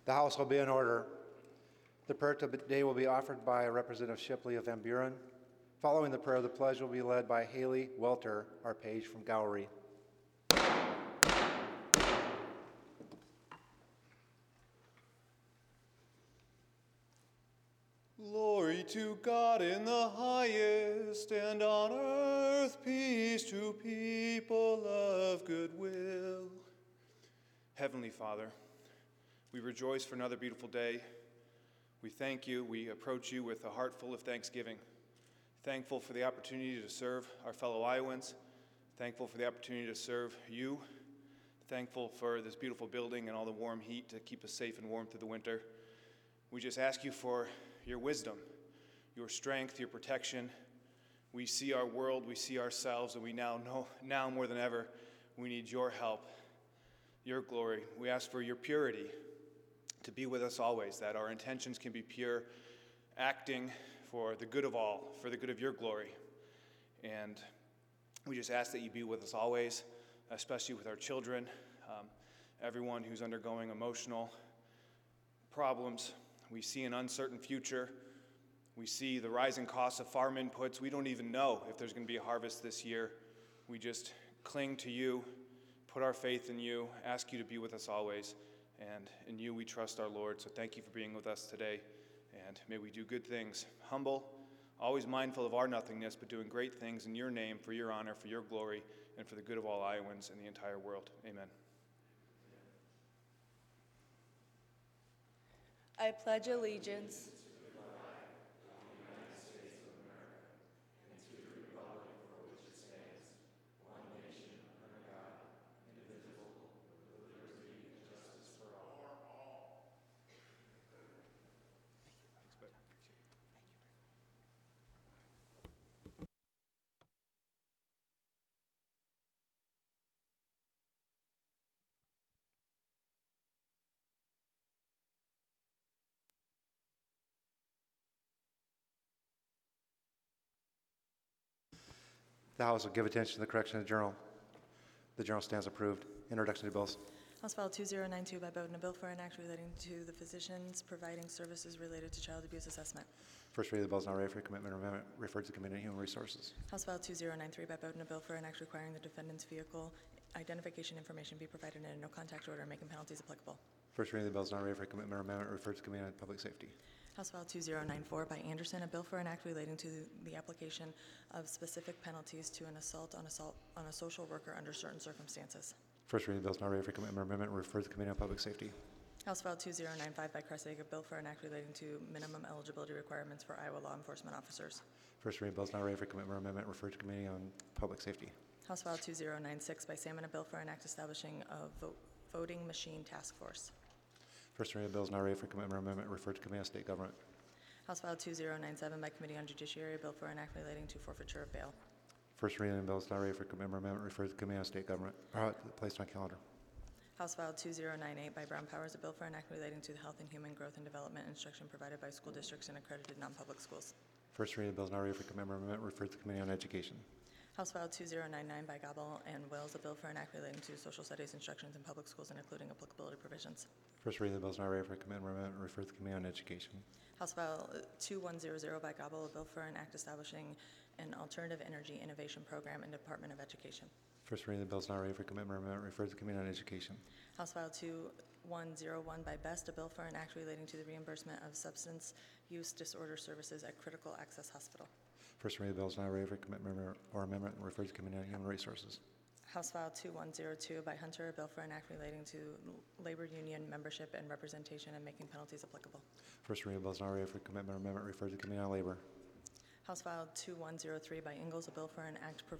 The House will be in order. The prayer today will be offered by Representative Shipley of Van Buren. Following the prayer, the pledge will be led by Haley Welter, our page from Gowrie. Glory to God in the highest, and on earth peace to people of good will. Heavenly Father, we rejoice for another beautiful day. We thank you. We approach you with a heart full of thanksgiving. Thankful for the opportunity to serve our fellow Iowans. Thankful for the opportunity to serve you. Thankful for this beautiful building and all the warm heat to keep us safe and warm through the winter. We just ask you for your wisdom, your strength, your protection. We see our world, we see ourselves, and we now know, now more than ever, we need your help, your glory. We ask for your purity to be with us always, that our intentions can be pure, acting for the good of all, for the good of your glory. And we just ask that you be with us always, especially with our children, everyone who's undergoing emotional problems. We see an uncertain future. We see the rising costs of farm inputs. We don't even know if there's going to be a harvest this year. We just cling to you, put our faith in you, ask you to be with us always. And in you we trust our Lord. So thank you for being with us today. And may we do good things, humble, always mindful of our nothingness, but doing great things in your name, for your honor, for your glory, and for the good of all Iowans and the entire world. Amen. I pledge allegiance The House will give attention to the correction of the journal. The journal stands approved. Introduction to bills. House File 2092 by vote in a bill for an act relating to the physicians providing services related to child abuse assessment. First reading of the bill is now ready for commitment or amendment. Referred to the Committee on Human Resources. House File 2093 by vote in a bill for an act requiring the defendant's vehicle identification information be provided in a no-contact order, making penalties applicable. First reading of the bill is now ready for commitment or amendment. Referred to the Committee on Public Safety. House File 2094 by Anderson, a bill for an act relating to the application of specific penalties to an assault on a social worker under certain circumstances. First reading of the bill is now ready for commitment or amendment. Referred to the Committee on Public Safety. House File 2095 by Kressig, a bill for an act relating to minimum eligibility requirements for Iowa law enforcement officers. First reading of the bill is now ready for commitment or amendment. Referred to Committee on Public Safety. House File 2096 by Salmon, a bill for an act establishing a voting machine task force. First reading of the bill is now ready for commitment or amendment. Referred to Committee on State Government. House File 2097 by Committee on Judiciary, a bill for an act relating to forfeiture of bail. First reading of the bill is now ready for commitment or amendment. Referred to the Committee on State Government. Placed on calendar. House File 2098 by Brown Powers, a bill for an act relating to the health and human growth and development instruction provided by school districts and accredited non-public schools. First reading of the bill is now ready for commitment or amendment. Referred to the Committee on Education. House File 2099 by Gobble and Wills, a bill for an act relating to social studies instructions in public schools and including applicability provisions. First reading of the bill is now ready for commitment or amendment. Referred to the Committee on Education. House File 2100 by Gobble, a bill for an act establishing an alternative energy innovation program in Department of Education. First reading of the bill is now ready for commitment or amendment. Referred to the Committee on Education. House File 2101 by Best, a bill for an act relating to the reimbursement of substance use disorder services at Critical Access Hospital. First reading of the bill is now ready for commitment or amendment. Referred to the Committee on Human Resources. House File 2102 by Hunter, a bill for an act relating to labor union membership and representation and making penalties applicable. First reading of the bill is now ready for commitment or amendment. Referred to the Committee on Labor. House File 2103 by Ingalls, a bill for an act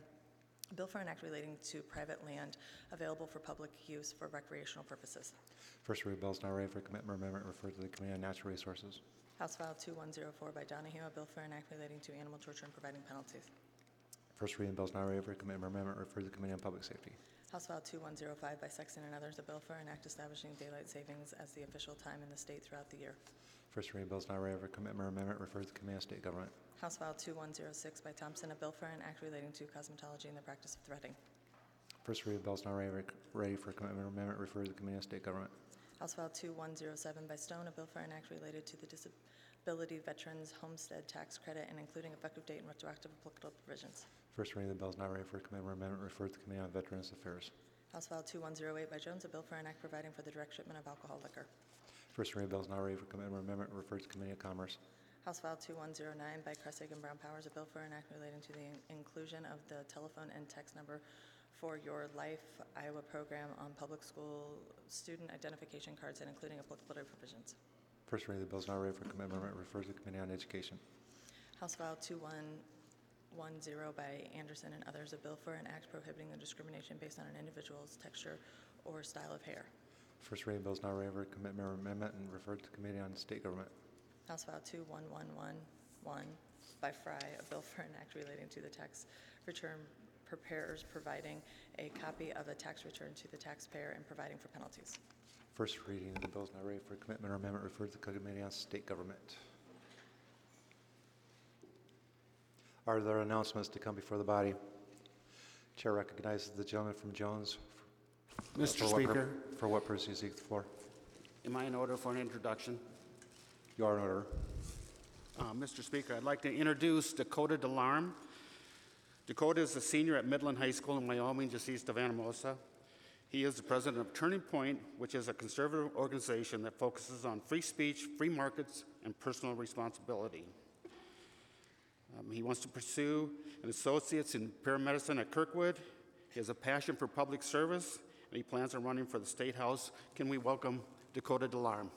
relating to private land available for public use for recreational purposes. First reading of the bill is now ready for commitment or amendment. Referred to the Committee on Natural Resources. House File 2104 by Donahue, a bill for an act relating to animal torture and providing penalties. First reading of the bill is now ready for commitment or amendment. Referred to the Committee on Public Safety. House File 2105 by Sexton and others, a bill for an act establishing daylight savings as the official time in the state throughout the year. First reading of the bill is now ready for commitment or amendment. Referred to the Committee on State Government. House File 2106 by Thompson, a bill for an act relating to cosmetology and the practice of threading. First reading of the bill is now ready for commitment or amendment. Referred to the Committee on State Government. House File 2107 by Stone, a bill for an act related to the Disability Veterans Homestead Tax Credit and including effective date and retroactive applicable provisions. First reading of the bill is not ready for committee amendment. Referred to the Committee on Veterans Affairs. House File 2108 by Jones, a bill for an act providing for the direct shipment of alcohol liquor. First reading of the bill is not ready for committee amendment. Referred to Committee on Commerce. House File 2109 by Kressig and Brown Powers, a bill for an act relating to the inclusion of the telephone and text number for Your Life Iowa program on public school student identification cards and including applicability provisions. First reading of the bill is not ready for committee amendment. Referred to the Committee on Education. House File 2110 by Anderson and others, a bill for an act prohibiting the discrimination based on an individual's texture or style of hair. First reading of the bill is not ready for committee amendment and referred to the Committee on State Government. House File 21111 by Fry, a bill for an act relating to the tax return preparers providing a copy of the tax return to the taxpayer and providing for penalties. First reading of the bill is not ready for commitment or amendment. Referred to the Committee on State Government. Are there announcements to come before the body? Chair recognizes the gentleman from Jones. Mr. Speaker, For what purpose you seek the floor? am I in order for an introduction? You are in order. Mr. Speaker, I'd like to introduce Dakota Delarm. Dakota is a senior at Midland High School in Wyoming, just east of Anamosa. He is the president of Turning Point, which is a conservative organization that focuses on free speech, free markets, and personal responsibility. He wants to pursue an associate's in paramedicine at Kirkwood. He has a passion for public service, and he plans on running for the State House. Can we welcome Dakota Delarm?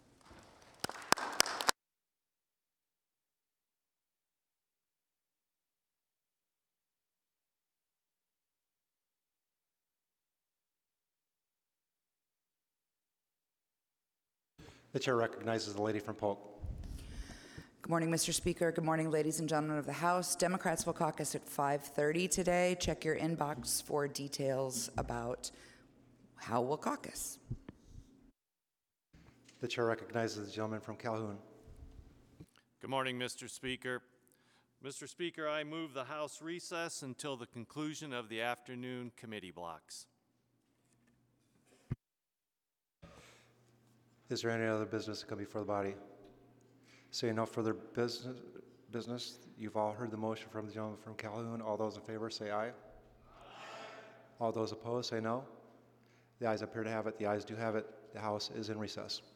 The chair recognizes the lady from Polk. Good morning, Mr. Speaker. Good morning, ladies and gentlemen of the House. Democrats will caucus at 5:30 today. Check your inbox for details about how we'll caucus. The chair recognizes the gentleman from Calhoun. Good morning, Mr. Speaker. Mr. Speaker, I move the House recess until the conclusion of the afternoon committee blocks. Is there any other business to come before the body? Seeing no further business, you've all heard the motion from the gentleman from Calhoun. All those in favor say aye. Aye. All those opposed say no. The ayes appear to have it. The ayes do have it. The House is in recess.